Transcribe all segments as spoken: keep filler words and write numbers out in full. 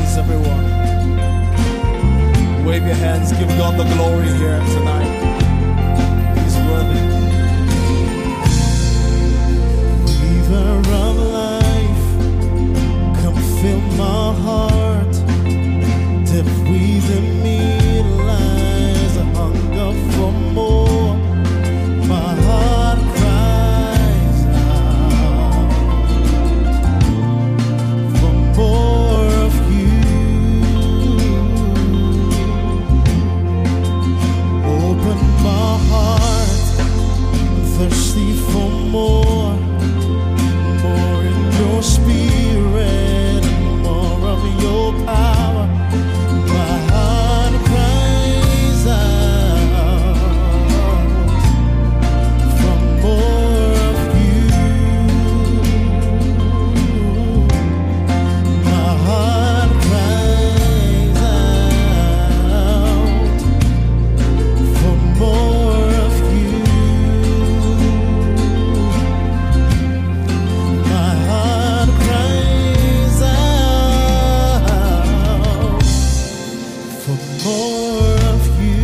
hands, everyone. Wave your hands, give God the glory here tonight. He's worthy. River of life, come fill my heart. Deep within me lies a hunger for more. My heart cries out for more of you. Open my heart, thirsty for more. More in your spirit, more of your power. My heart cries out for more of you. My heart cries out for more of you. My heart cries out for more of you.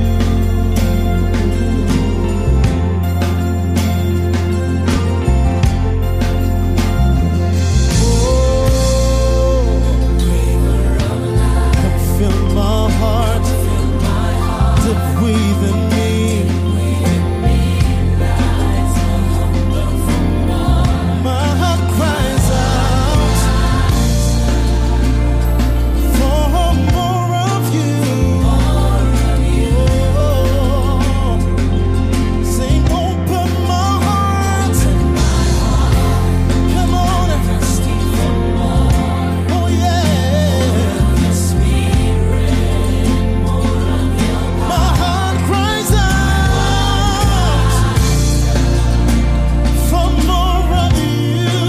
Oh, come fill my heart, deep within me. My heart cries out for more of you. Oh, sing, open my heart. Come on. Oh yeah. My heart cries out for more of you.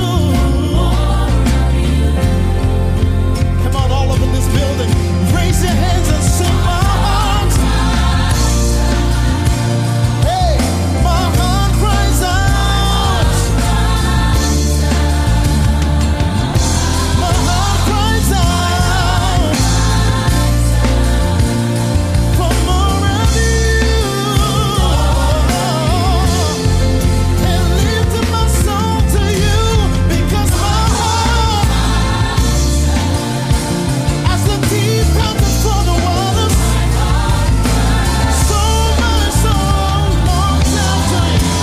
Come on, all over this building, raise your hands and sing, my heart. Hey, my heart cries out. My heart cries out for more of you. And lift up my soul to you, because my heart, as the deep panteth for the waters, so my soul longs after you.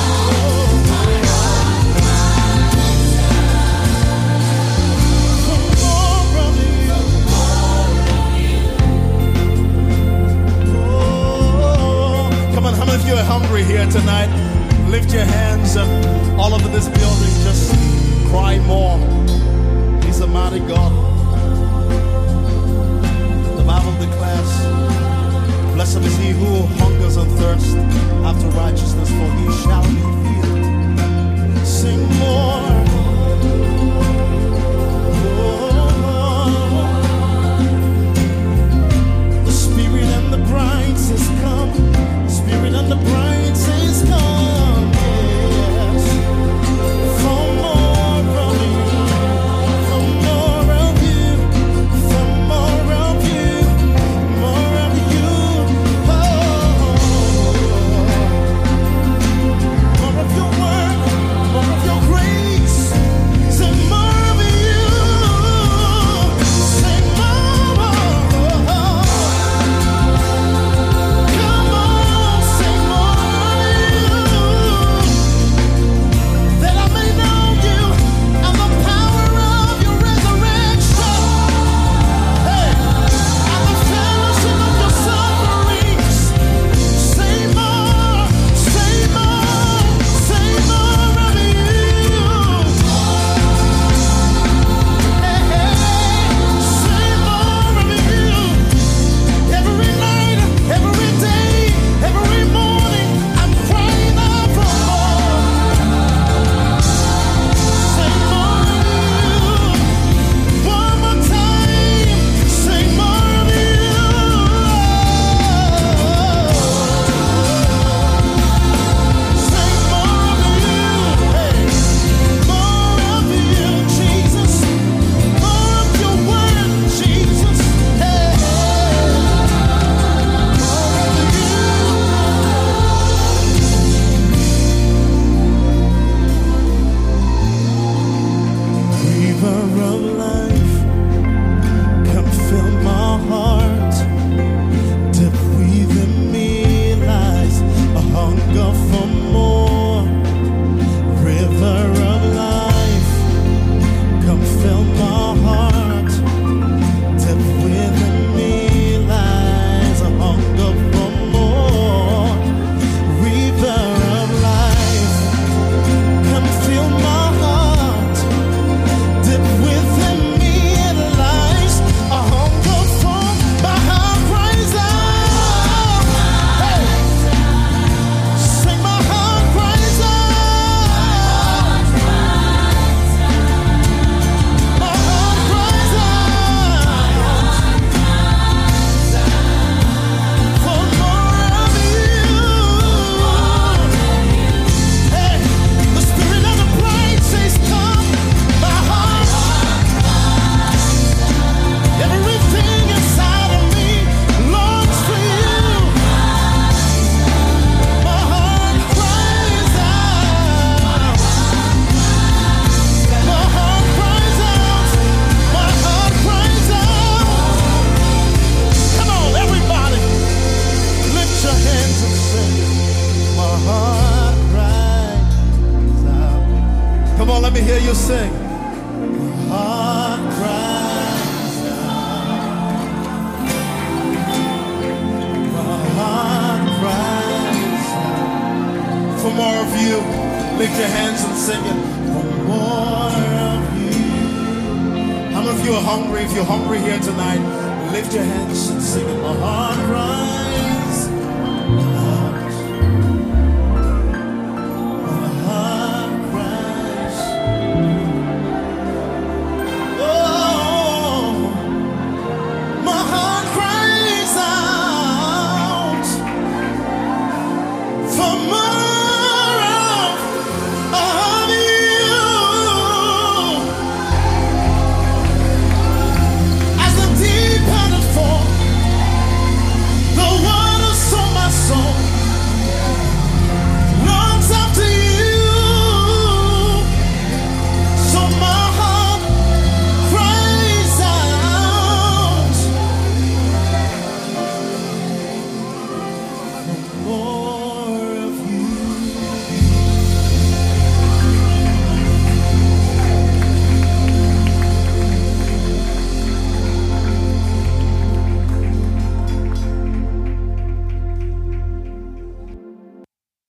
For more of you. Oh, come on, how many of you are hungry here tonight? Lift your hands and all over this building, just cry more. He's a mighty God. The Bible declares, blessed is he who hungers and thirsts after righteousness, for he shall be filled. Sing more. Oh, the Spirit and the bride says come. The Spirit and the bride says come. Yes. For more of you. For more of you. you sing. My heart cries out. My heart cries out. For more of you, lift your hands and sing it. For more of you. How many of you are hungry? If you're hungry here tonight, lift your hands and sing it. My heart cries.